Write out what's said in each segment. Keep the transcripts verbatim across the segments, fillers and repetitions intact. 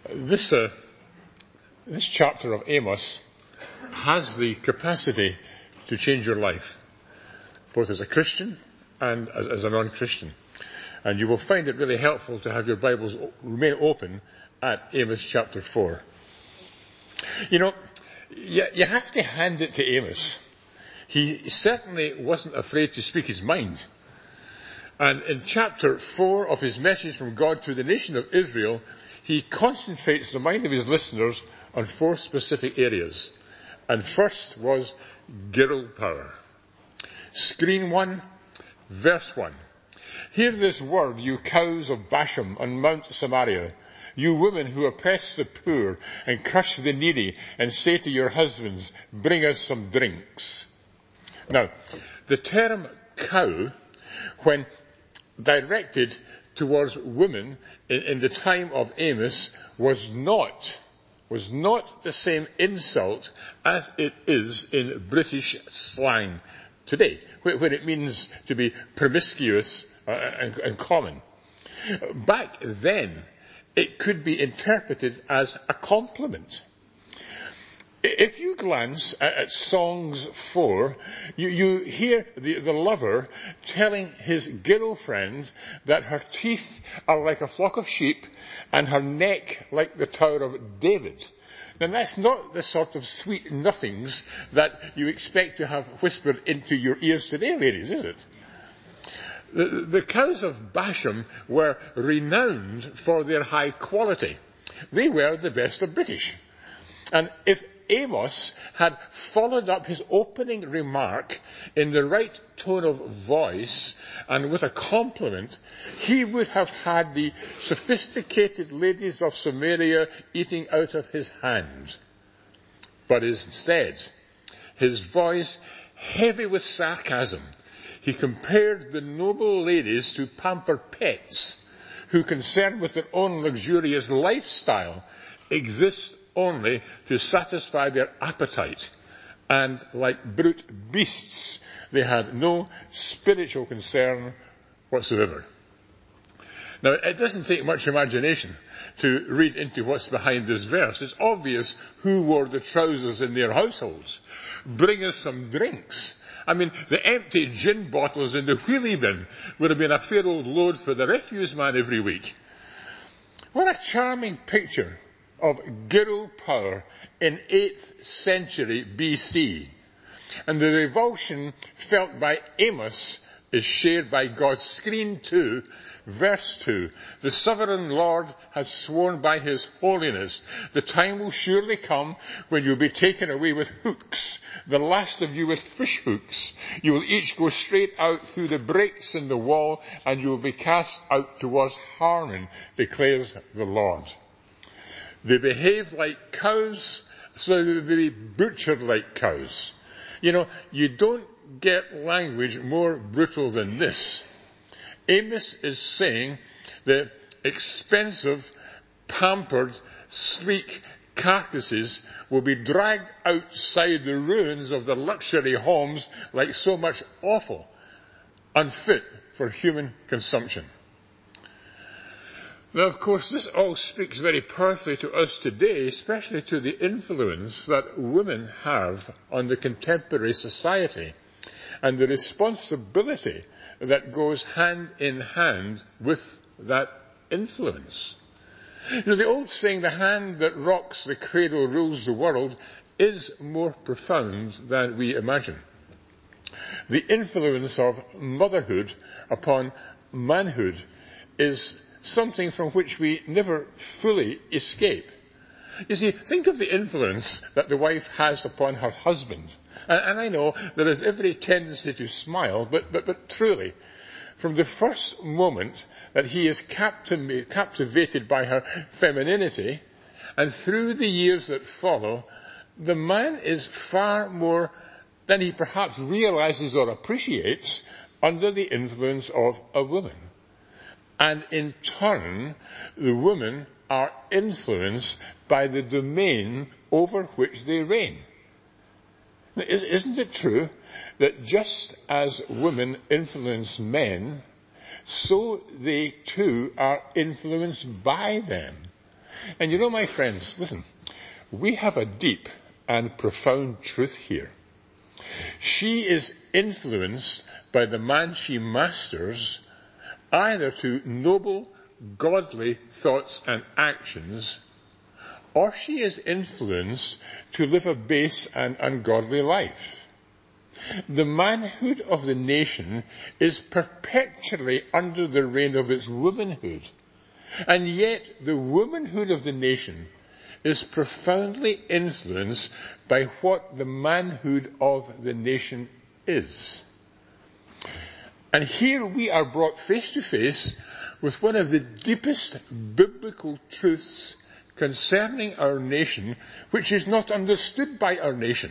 This, uh, this chapter of Amos has the capacity to change your life, both as a Christian and as, as a non-Christian. And you will find it really helpful to have your Bibles remain open at Amos chapter four. You know, you, you have to hand it to Amos. He certainly wasn't afraid to speak his mind. And in chapter four of his message from God to the nation of Israel, he concentrates the mind of his listeners on four specific areas. And first was Gilgal power. Screen one, verse one. Hear this word, you cows of Bashan on Mount Samaria, you women who oppress the poor and crush the needy, and say to your husbands, bring us some drinks. Now, the term cow, when directed towards women in, in the time of Amos, was not, was not the same insult as it is in British slang today, when it means to be promiscuous uh, and, and common. Back then, it could be interpreted as a compliment. If you glance at Songs four, you, you hear the, the lover telling his girlfriend that her teeth are like a flock of sheep and her neck like the Tower of David. Now that's not the sort of sweet nothings that you expect to have whispered into your ears today, ladies, is it? The, the cows of Bashan were renowned for their high quality. They were the best of British. And if Amos had followed up his opening remark in the right tone of voice and with a compliment, he would have had the sophisticated ladies of Samaria eating out of his hand. But instead, his voice heavy with sarcasm, he compared the noble ladies to pampered pets who, concerned with their own luxurious lifestyle, exist only to satisfy their appetite, and like brute beasts, they had no spiritual concern whatsoever. Now, it doesn't take much imagination to read into what's behind this verse. It's obvious who wore the trousers in their households. Bring us some drinks. I mean, the empty gin bottles in the wheelie bin would have been a fair old load for the refuse man every week. What a charming picture of Gilgal power in eighth century B C. And the revulsion felt by Amos is shared by God. Screen two, verse two. The sovereign Lord has sworn by his holiness, the time will surely come when you'll be taken away with hooks, the last of you with fish hooks. You will each go straight out through the breaks in the wall, and you will be cast out towards Harmon, declares the Lord. They behave like cows, so they will be butchered like cows. You know, you don't get language more brutal than this. Amos is saying that expensive, pampered, sleek carcasses will be dragged outside the ruins of the luxury homes like so much offal, unfit for human consumption. Now, of course, this all speaks very powerfully to us today, especially to the influence that women have on the contemporary society and the responsibility that goes hand in hand with that influence. You know, the old saying, the hand that rocks the cradle rules the world, is more profound than we imagine. The influence of motherhood upon manhood is something from which we never fully escape. You see, think of the influence that the wife has upon her husband. And, and I know there is every tendency to smile, but, but, but truly, from the first moment that he is captiv- captivated by her femininity, and through the years that follow, the man is far more than he perhaps realizes or appreciates under the influence of a woman. And in turn, the women are influenced by the domain over which they reign. Now, isn't it true that just as women influence men, so they too are influenced by them? And you know, my friends, listen, we have a deep and profound truth here. She is influenced by the man she masters, either to noble, godly thoughts and actions, or she is influenced to live a base and ungodly life. The manhood of the nation is perpetually under the reign of its womanhood, and yet the womanhood of the nation is profoundly influenced by what the manhood of the nation is. And here we are brought face to face with one of the deepest biblical truths concerning our nation, which is not understood by our nation.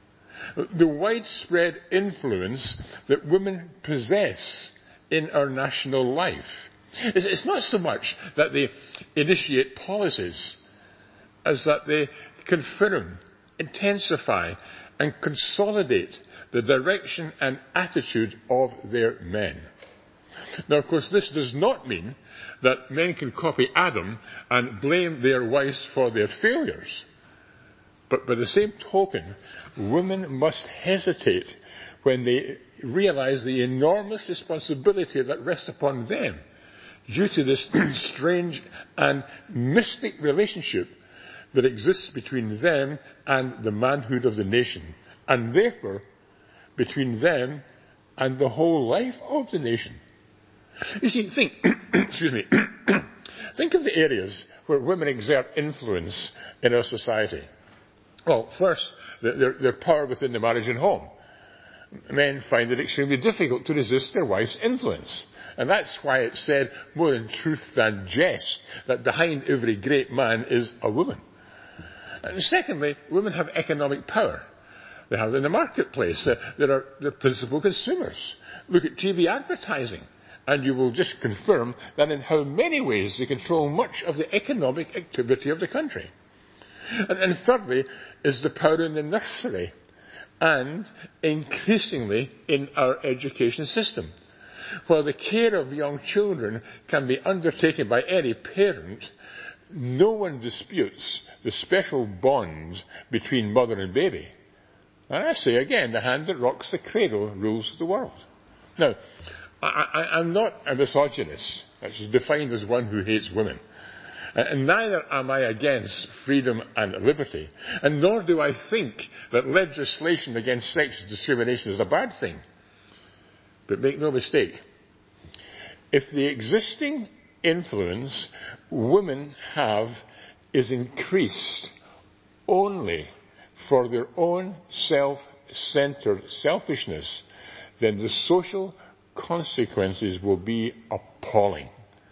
The widespread influence that women possess in our national life. It's not so much that they initiate policies as that they confirm, intensify, and consolidate the direction and attitude of their men. Now, of course, this does not mean that men can copy Adam and blame their wives for their failures. But by the same token, women must hesitate when they realize the enormous responsibility that rests upon them due to this strange and mystic relationship that exists between them and the manhood of the nation, and therefore between them and the whole life of the nation. You see, think, excuse me, think of the areas where women exert influence in our society. Well, first, their, their power within the marriage and home. Men find it extremely difficult to resist their wife's influence. And that's why it's said, more in truth than jest, that behind every great man is a woman. And secondly, women have economic power. They have it in the marketplace. They are the principal consumers. Look at T V advertising, and you will just confirm that in how many ways they control much of the economic activity of the country. And, and thirdly is the power in the nursery, and increasingly in our education system. While the care of young children can be undertaken by any parent, no one disputes the special bond between mother and baby. And I say again, the hand that rocks the cradle rules the world. Now, I, I, I'm not a misogynist, which is defined as one who hates women. And neither am I against freedom and liberty, and nor do I think that legislation against sex discrimination is a bad thing. But make no mistake, if the existing influence women have is increased only for their own self-centered selfishness, then the social consequences will be appalling.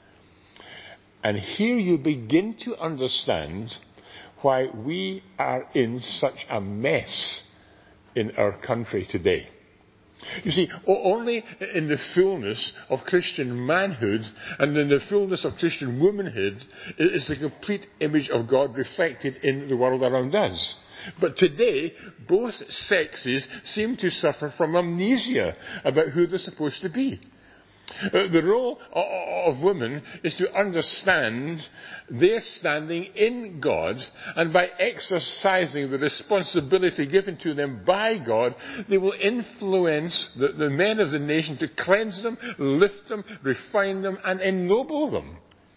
And here you begin to understand why we are in such a mess in our country today. You see, only in the fullness of Christian manhood and in the fullness of Christian womanhood is the complete image of God reflected in the world around us. But today, both sexes seem to suffer from amnesia about who they're supposed to be. Uh, the role of women is to understand their standing in God, and by exercising the responsibility given to them by God, they will influence the, the men of the nation to cleanse them, lift them, refine them, and ennoble them.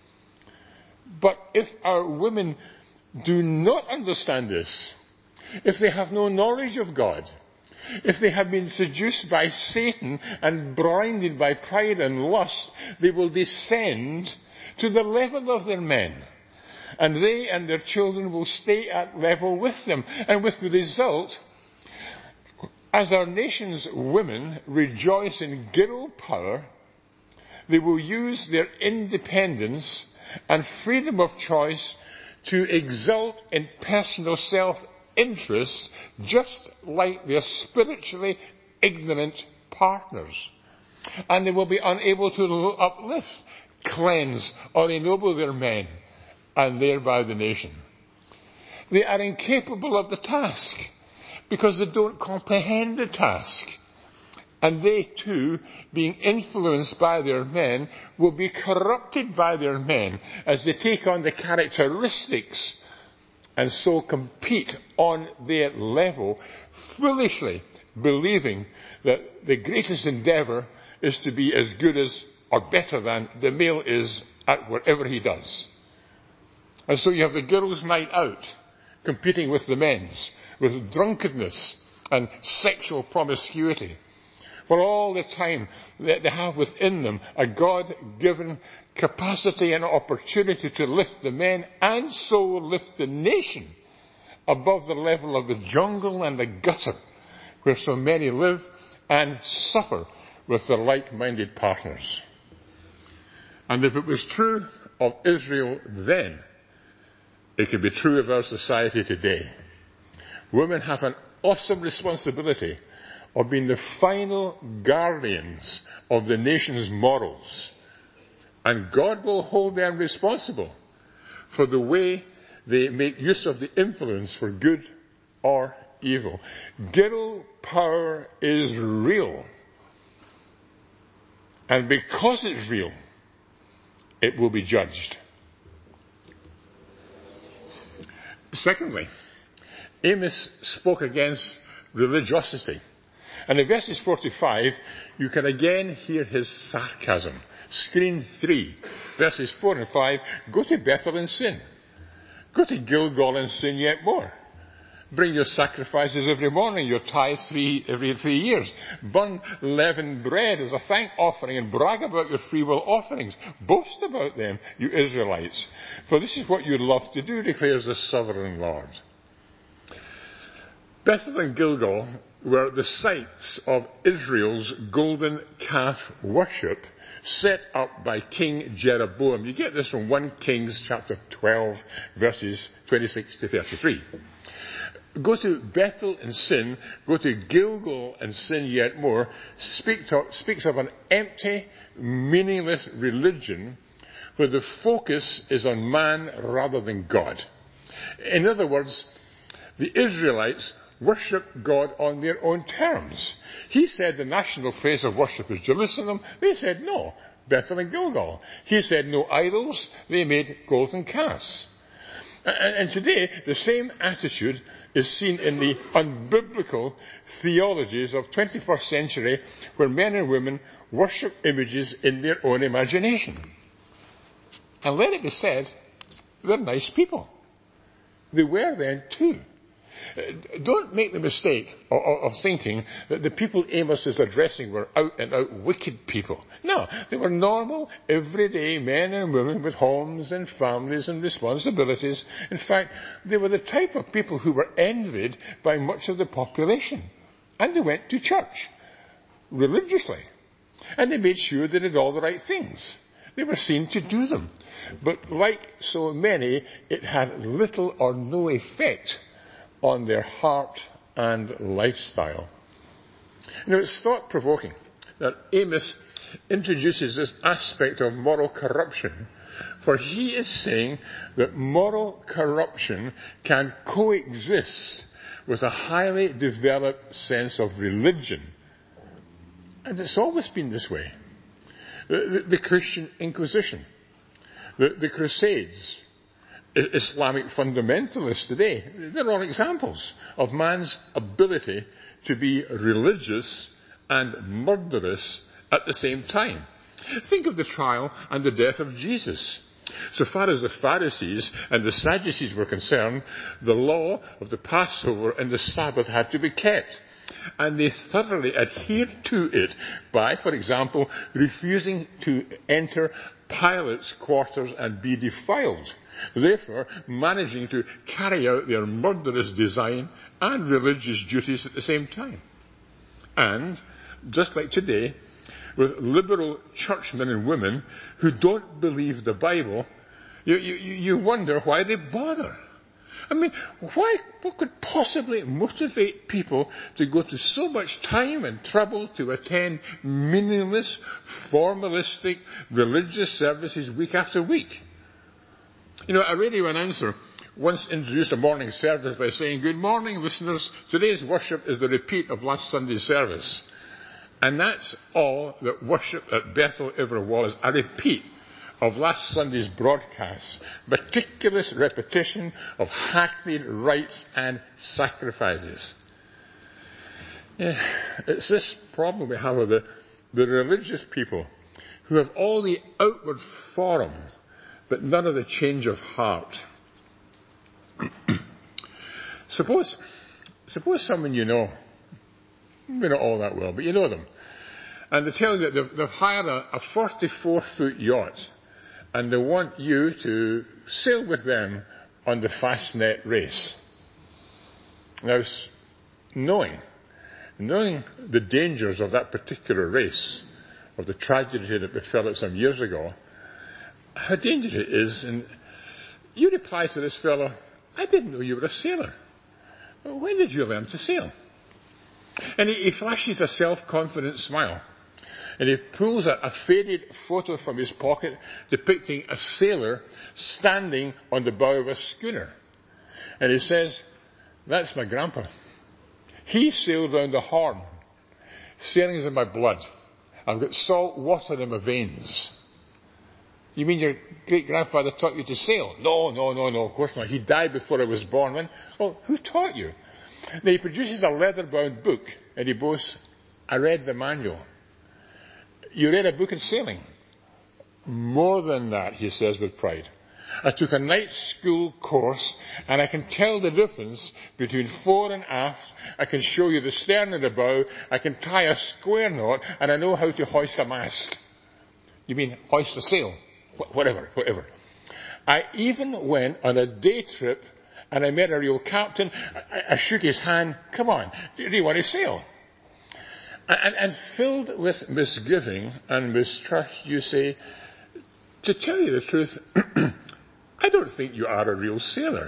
But if our women do not understand this, if they have no knowledge of God, if they have been seduced by Satan and blinded by pride and lust, they will descend to the level of their men. And they and their children will stay at level with them. And with the result, as our nation's women rejoice in girl power, they will use their independence and freedom of choice to exult in personal self-interest, just like their spiritually ignorant partners. And they will be unable to uplift, cleanse, or ennoble their men, and thereby the nation. They are incapable of the task, because they don't comprehend the task. And they too, being influenced by their men, will be corrupted by their men as they take on the characteristics and so compete on their level, foolishly believing that the greatest endeavour is to be as good as or better than the male is at whatever he does. And so you have the girls' night out competing with the men's, with drunkenness and sexual promiscuity. For all the time that they have within them a God-given capacity and opportunity to lift the men and so lift the nation above the level of the jungle and the gutter where so many live and suffer with their like-minded partners. And if it was true of Israel then, it could be true of our society today. Women have an awesome responsibility of being the final guardians of the nation's morals. And God will hold them responsible for the way they make use of the influence for good or evil. Girl power is real. And because it's real, it will be judged. Secondly, Amos spoke against religiosity. And in verses four to five, you can again hear his sarcasm. Screen three, verses four and five, go to Bethel and sin. Go to Gilgal and sin yet more. Bring your sacrifices every morning, your tithes three, every three years. Burn leavened bread as a thank offering and brag about your freewill offerings. Boast about them, you Israelites. For this is what you love to do, declares the sovereign Lord. Bethel and Gilgal were the sites of Israel's golden calf worship set up by King Jeroboam. You get this from First Kings chapter twelve, verses twenty-six to thirty-three. Go to Bethel and sin, go to Gilgal and sin yet more, speak to, speaks of an empty, meaningless religion where the focus is on man rather than God. In other words, the Israelites worship God on their own terms. He said the national place of worship is Jerusalem. They said no, Bethel and Gilgal. He said no idols. They made golden calves. And, and today, the same attitude is seen in the unbiblical theologies of twenty-first century where men and women worship images in their own imagination. And let it be said, they're nice people. They were then too. Don't make the mistake of, of thinking that the people Amos is addressing were out and out wicked people. No, they were normal, everyday men and women with homes and families and responsibilities. In fact, they were the type of people who were envied by much of the population. And they went to church religiously. And they made sure they did all the right things. They were seen to do them. But like so many, it had little or no effect on their heart and lifestyle. You know, it's thought-provoking that Amos introduces this aspect of moral corruption, for he is saying that moral corruption can coexist with a highly developed sense of religion. And it's always been this way. The, the, the Christian Inquisition, the, the Crusades, Islamic fundamentalists today, they're all examples of man's ability to be religious and murderous at the same time. Think of the trial and the death of Jesus. So far as the Pharisees and the Sadducees were concerned, the law of the Passover and the Sabbath had to be kept. And they thoroughly adhered to it by, for example, refusing to enter Pilate's quarters and be defiled, therefore managing to carry out their murderous design and religious duties at the same time. And, just like today, with liberal churchmen and women who don't believe the Bible, you, you, you wonder why they bother. I mean, why, what could possibly motivate people to go to so much time and trouble to attend meaningless, formalistic religious services week after week? You know, a radio announcer once introduced a morning service by saying, "Good morning, listeners. Today's worship is the repeat of last Sunday's service." And that's all that worship at Bethel ever was. A repeat of last Sunday's broadcast. Meticulous repetition of hackneyed rites and sacrifices. Yeah, it's this problem we have with the, the religious people who have all the outward form, but none of the change of heart. suppose, suppose someone you know, maybe not all that well, but you know them, and they tell you that they've, they've hired a, a forty-four foot yacht, and they want you to sail with them on the Fastnet race. Now, knowing, knowing the dangers of that particular race, of the tragedy that befell it some years ago, how dangerous it is, and you reply to this fellow, I didn't know you were a sailor. Well, when did you learn to sail? And he, he flashes a self-confident smile. And he pulls a, a faded photo from his pocket depicting a sailor standing on the bow of a schooner. And he says, that's my grandpa. He sailed round the Horn. Sailing's in my blood. I've got salt water in my veins. You mean your great-grandfather taught you to sail? No, no, no, no, of course not. He died before I was born. When? Well, who taught you? Now he produces a leather-bound book and he boasts, I read the manual. You read a book on sailing? More than that, he says with pride. I took a night school course and I can tell the difference between fore and aft. I can show you the stern and the bow. I can tie a square knot and I know how to hoist a mast. You mean hoist a sail? Wh- whatever, whatever. I even went on a day trip and I met a real captain. I, I shook his hand. Come on, do, do you want to sail? And, and filled with misgiving and mistrust, you say, to tell you the truth, I don't think you are a real sailor.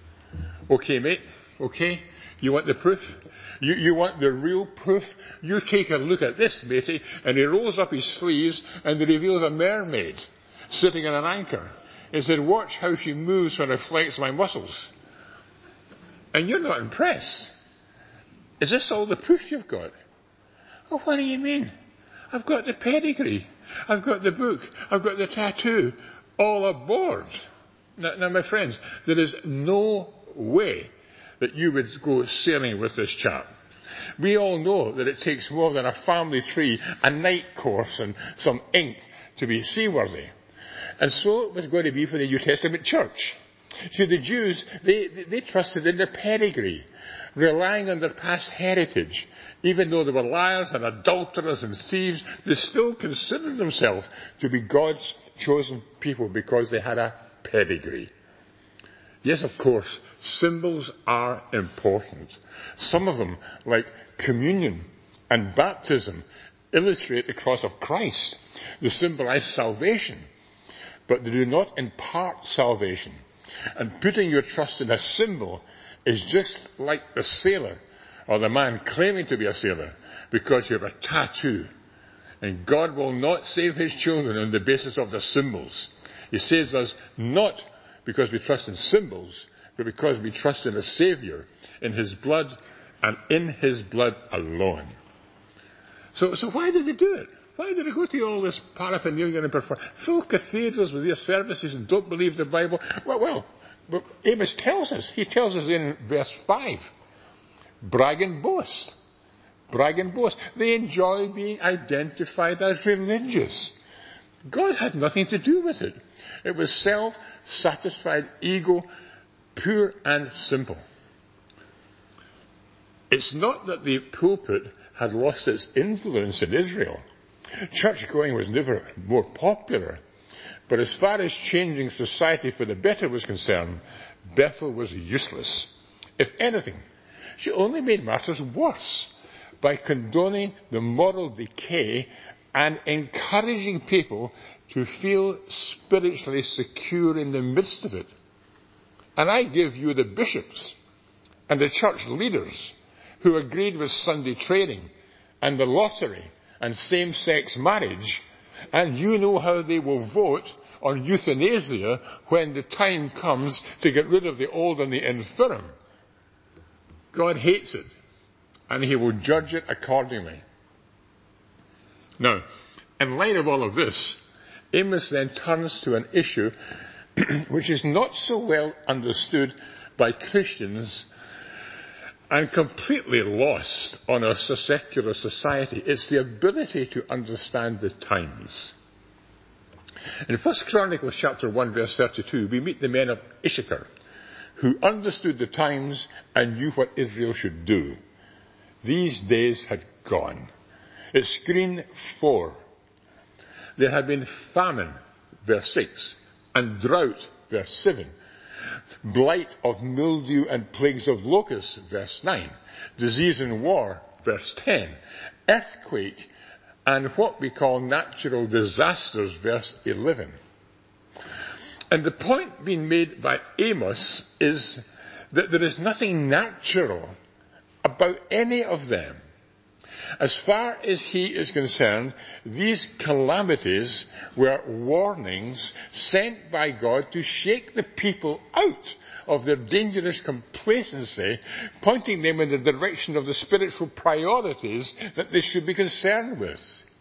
Okay, mate, okay, you want the proof? You, you want the real proof? You take a look at this, matey, and he rolls up his sleeves and he reveals a mermaid sitting on an anchor. He said, watch how she moves when I flex my muscles. And you're not impressed. Is this all the proof you've got? Oh, what do you mean? I've got the pedigree. I've got the book. I've got the tattoo. All aboard. Now, now, my friends, there is no way that you would go sailing with this chap. We all know that it takes more than a family tree, a night course, and some ink to be seaworthy. And so it was going to be for the New Testament church. See, the Jews, they, they, they trusted in their pedigree, relying on their past heritage. Even though they were liars and adulterers and thieves, they still considered themselves to be God's chosen people because they had a pedigree. Yes, of course, symbols are important. Some of them, like communion and baptism, illustrate the cross of Christ. They symbolize salvation, but they do not impart salvation. And putting your trust in a symbol is just like the sailor or the man claiming to be a sailor because you have a tattoo. And God will not save his children on the basis of the symbols. He saves us not because we trust in symbols, but because we trust in a Saviour, in his blood, and in his blood alone. So, so why did they do it? Why did they go to all this paraphernalia and perform? Fill cathedrals with their services and don't believe the Bible? Well, well, but Amos tells us. He tells us in verse five. Brag and boast. Brag and boast. They enjoy being identified as religious. God had nothing to do with it. It was self-satisfied ego, pure and simple. It's not that the pulpit had lost its influence in Israel. Church going was never more popular. But as far as changing society for the better was concerned, Bethel was useless. If anything, she only made matters worse by condoning the moral decay and encouraging people to feel spiritually secure in the midst of it. And I give you the bishops and the church leaders who agreed with Sunday trading and the lottery and same-sex marriage, and you know how they will vote on euthanasia when the time comes to get rid of the old and the infirm. God hates it, and he will judge it accordingly. Now, in light of all of this, Amos then turns to an issue which is not so well understood by Christians and completely lost on our secular society. It's the ability to understand the times. In First Chronicles chapter one, verse thirty-two, we meet the men of Issachar, who understood the times and knew what Israel should do. These days had gone. It's screen four. There had been famine, verse six, and drought, verse seven. Blight of mildew and plagues of locusts, verse nine. Disease and war, verse ten. Earthquake and what we call natural disasters, verse eleven. And the point being made by Amos is that there is nothing natural about any of them. As far as he is concerned, these calamities were warnings sent by God to shake the people out of their dangerous complacency, pointing them in the direction of the spiritual priorities that they should be concerned with.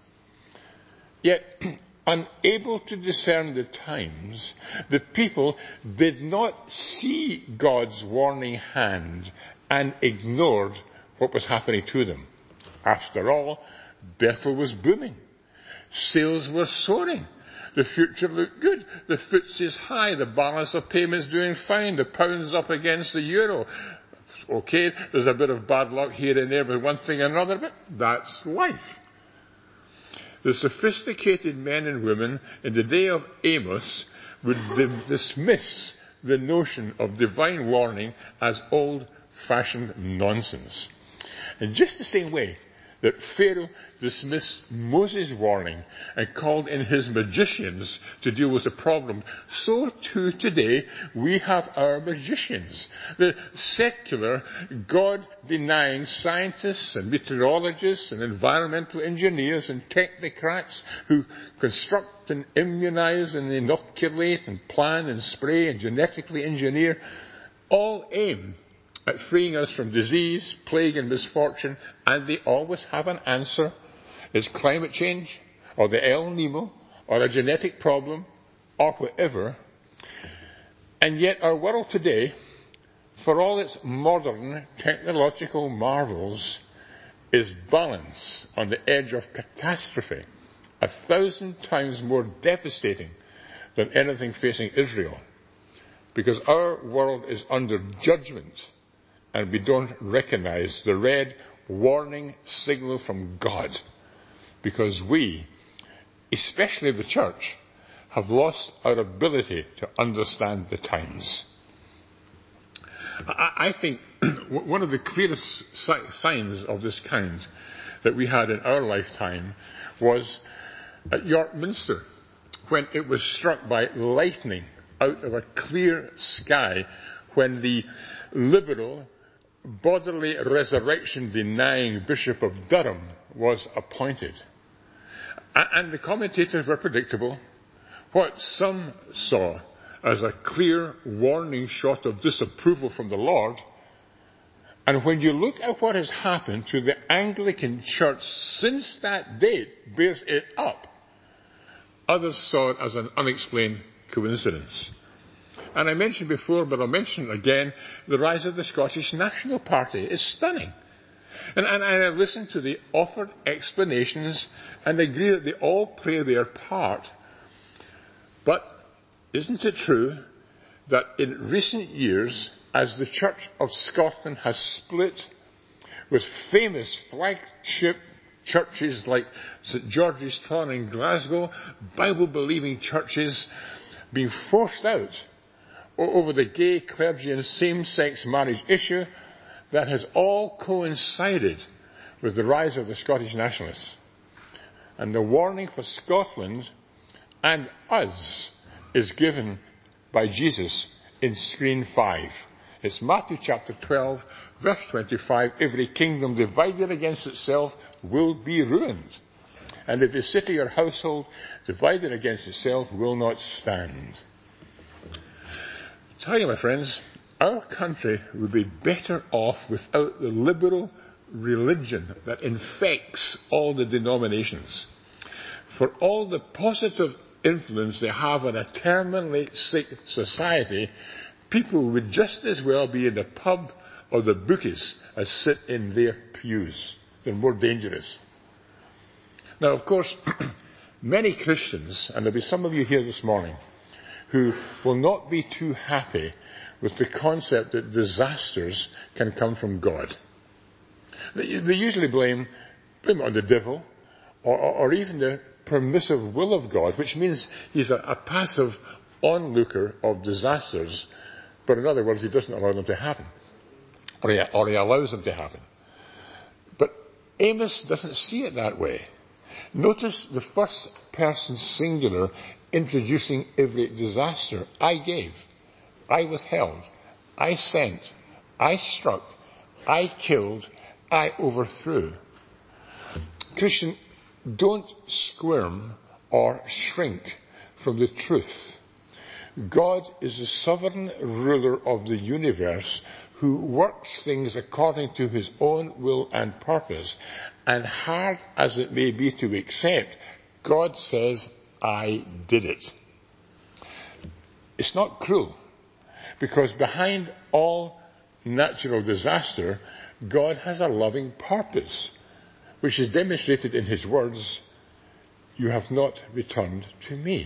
Yet, unable to discern the times, the people did not see God's warning hand and ignored what was happening to them. After all, Bethel was booming. Sales were soaring. The future looked good. The F T S E is high. The balance of payments doing fine. The pound's up against the euro. Okay, there's a bit of bad luck here and there with one thing and another, but that's life. The sophisticated men and women in the day of Amos would dismiss the notion of divine warning as old-fashioned nonsense. In just the same way that Pharaoh dismissed Moses' warning and called in his magicians to deal with the problem, so too today we have our magicians. The secular, God-denying scientists and meteorologists and environmental engineers and technocrats who construct and immunize and inoculate and plan and spray and genetically engineer all aim at freeing us from disease, plague and misfortune, and they always have an answer. It's climate change, or the El Nino, or a genetic problem, or whatever. And yet our world today, for all its modern technological marvels, is balanced on the edge of catastrophe, a thousand times more devastating than anything facing Israel. Because our world is under judgment, and we don't recognize the red warning signal from God, because we, especially the church, have lost our ability to understand the times. I, I think one of the clearest signs of this kind that we had in our lifetime was at York Minster, when it was struck by lightning out of a clear sky, when the liberal, bodily resurrection denying Bishop of Durham was appointed. And the commentators were predictable. What some saw as a clear warning shot of disapproval from the Lord, and when you look at what has happened to the Anglican Church since that date, bears it up. Others saw it as an unexplained coincidence. And I mentioned before, but I'll mention it again, the rise of the Scottish National Party is stunning. And, and I listened to the offered explanations and agree that they all play their part. But isn't it true that in recent years, as the Church of Scotland has split, with famous flagship churches like St George's Tron in Glasgow, Bible-believing churches being forced out over the gay, clergy and same-sex marriage issue, that has all coincided with the rise of the Scottish nationalists. And the warning for Scotland and us is given by Jesus in screen five. It's Matthew chapter twelve, verse twenty-five. Every kingdom divided against itself will be ruined, and every city or household divided against itself will not stand. I tell you, my friends, our country would be better off without the liberal religion that infects all the denominations. for all the positive influence they have on a terminally sick society, people would just as well be in the pub or the bookies as sit in their pews. They're more dangerous. Now, of course, many Christians, and there'll be some of you here this morning, who will not be too happy with the concept that disasters can come from God. They, they usually blame, blame it on the devil, or, or, or even the permissive will of God, which means he's a, a passive onlooker of disasters, but in other words, he doesn't allow them to happen, or he, or he allows them to happen. But Amos doesn't see it that way. Notice the first person singular introducing every disaster. I gave, I withheld, I sent, I struck, I killed, I overthrew. Christian, don't squirm or shrink from the truth. God is the sovereign ruler of the universe who works things according to his own will and purpose. And hard as it may be to accept, God says, I did it. It's not cruel, because behind all natural disaster, God has a loving purpose, which is demonstrated in his words, you have not returned to me.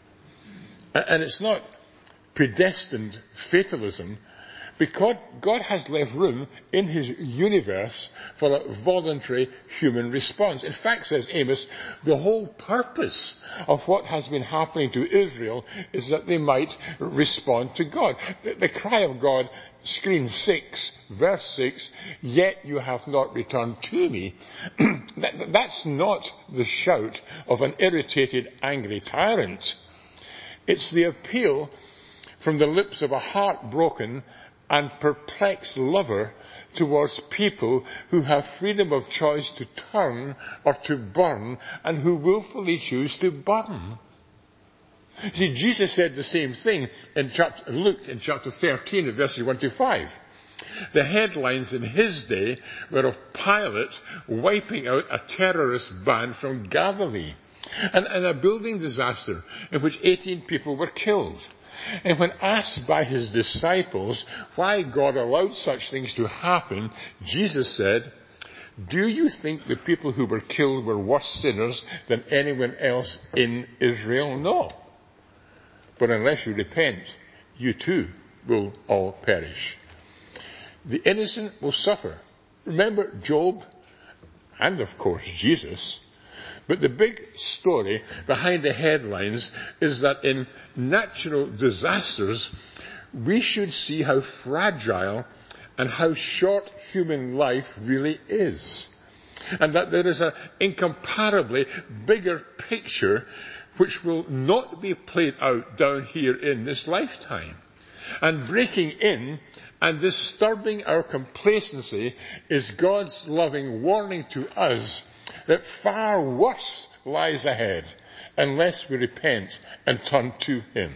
And it's not predestined fatalism, because God has left room in his universe for a voluntary human response. In fact, says Amos, the whole purpose of what has been happening to Israel is that they might respond to God. The, the cry of God, screen six, verse six, yet you have not returned to me. that, that's not the shout of an irritated, angry tyrant. It's the appeal from the lips of a heartbroken and perplexed lover towards people who have freedom of choice to turn or to burn, and who willfully choose to burn. See, Jesus said the same thing in chapter, Luke in chapter thirteen, verses one to five. The headlines in his day were of Pilate wiping out a terrorist band from Galilee, and, and a building disaster in which eighteen people were killed. And when asked by his disciples why God allowed such things to happen, Jesus said, do you think the people who were killed were worse sinners than anyone else in Israel? No. But unless you repent, you too will all perish. The innocent will suffer. Remember Job and, of course, Jesus. But the big story behind the headlines is that in natural disasters, we should see how fragile and how short human life really is. And that there is an incomparably bigger picture which will not be played out down here in this lifetime. And breaking in and disturbing our complacency is God's loving warning to us that far worse lies ahead unless we repent and turn to him.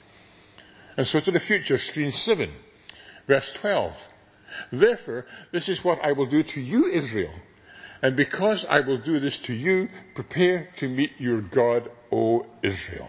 And so to the future, screen seven, verse twelve. Therefore, this is what I will do to you, Israel. And because I will do this to you, prepare to meet your God, O Israel.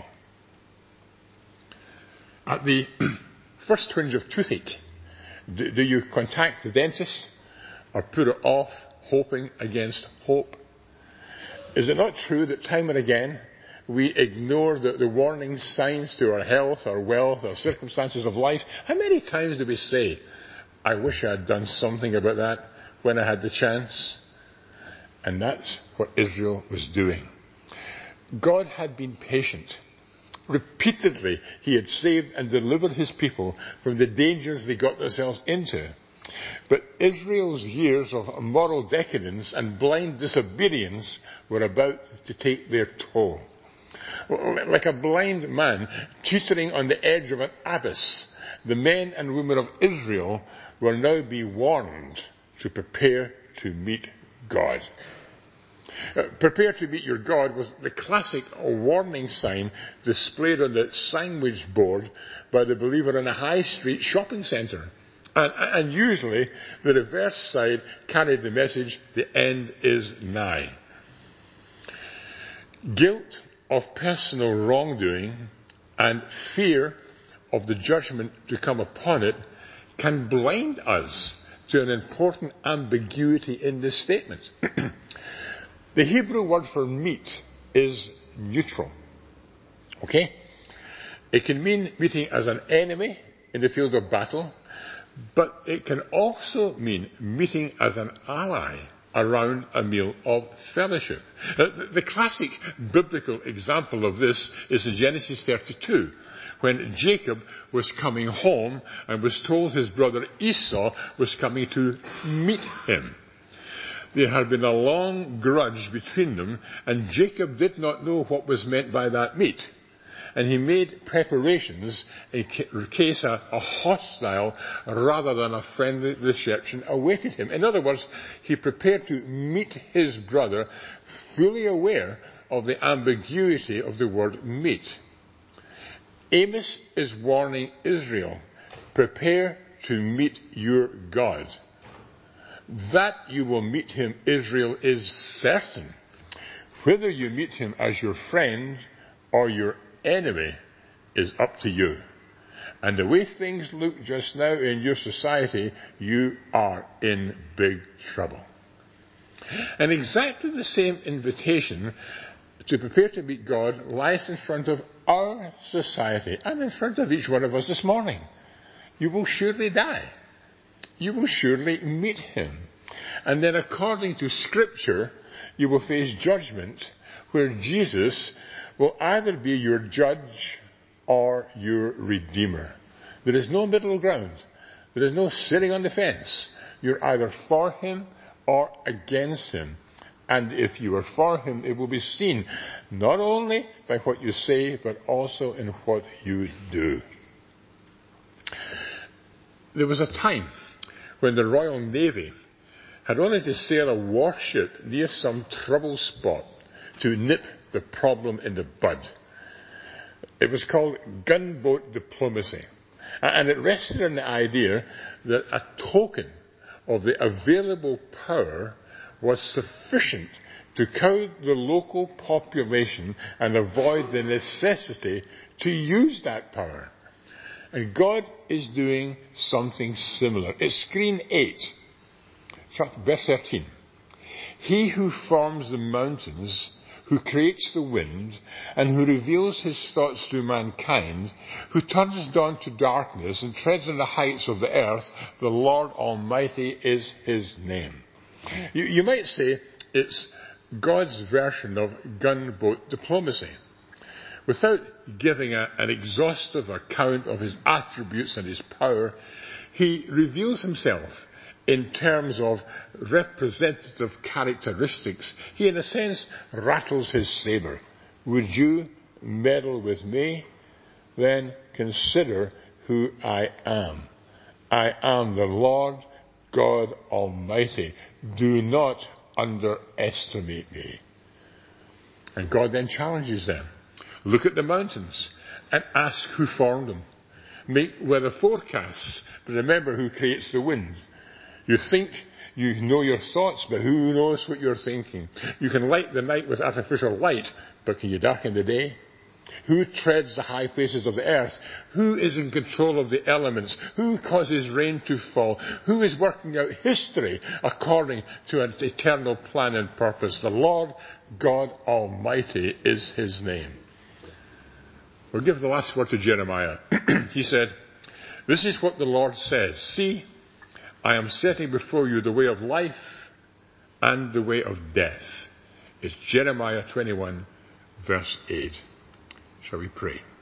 At the first twinge of toothache, do, do you contact the dentist or put it off, hoping against hope? Is it not true that time and again we ignore the, the warning signs to our health, our wealth, our circumstances of life? How many times do we say, I wish I had done something about that when I had the chance? And that's what Israel was doing. God had been patient. Repeatedly, he had saved and delivered his people from the dangers they got themselves into. But Israel's years of moral decadence and blind disobedience were about to take their toll. Like a blind man teetering on the edge of an abyss, the men and women of Israel will now be warned to prepare to meet God. Uh, prepare to meet your God was the classic warning sign displayed on the sandwich board by the believer in a high street shopping centre. And, and usually the reverse side carried the message, the end is nigh. Guilt of personal wrongdoing and fear of the judgment to come upon it can blind us to an important ambiguity in this statement. The Hebrew word for meet is neutral. Okay? It can mean meeting as an enemy in the field of battle, but it can also mean meeting as an ally around a meal of fellowship. Uh, the, the classic biblical example of this is in Genesis thirty-two, when Jacob was coming home and was told his brother Esau was coming to meet him. There had been a long grudge between them, and Jacob did not know what was meant by that meet. And he made preparations in case a, a hostile rather than a friendly reception awaited him. In other words, he prepared to meet his brother, fully aware of the ambiguity of the word meet. Amos is warning Israel, prepare to meet your God. That you will meet him, Israel, is certain. Whether you meet him as your friend or your enemy is up to you. And the way things look just now in your society, you are in big trouble. And exactly the same invitation to prepare to meet God lies in front of our society and in front of each one of us this morning. You will surely die. You will surely meet him. And then according to Scripture, you will face judgment where Jesus will either be your judge or your redeemer. There is no middle ground. There is no sitting on the fence. You're either for him or against him. And if you are for him, it will be seen not only by what you say, but also in what you do. There was a time when the Royal Navy had only to sail a warship near some trouble spot to nip the problem in the bud. It was called gunboat diplomacy, and it rested on the idea that a token of the available power was sufficient to cow the local population and avoid the necessity to use that power. And God is doing something similar. It's screen eight, verse thirteen. He who forms the mountains, who creates the wind, and who reveals his thoughts to mankind, who turns dawn to darkness and treads on the heights of the earth, the Lord Almighty is his name. You, you might say it's God's version of gunboat diplomacy. Without giving a, an exhaustive account of his attributes and his power, he reveals himself in terms of representative characteristics. He, in a sense, rattles his sabre. Would you meddle with me? Then consider who I am. I am the Lord God Almighty. Do not underestimate me. And God then challenges them. Look at the mountains and ask who formed them. Make weather forecasts, but remember who creates the wind. You think you know your thoughts, but who knows what you're thinking? You can light the night with artificial light, but can you darken the day? Who treads the high places of the earth? Who is in control of the elements? Who causes rain to fall? Who is working out history according to an eternal plan and purpose? The Lord God Almighty is his name. We'll give the last word to Jeremiah. He said, this is what the Lord says. See, I am setting before you the way of life and the way of death. It's Jeremiah twenty-one, verse eight. Shall we pray?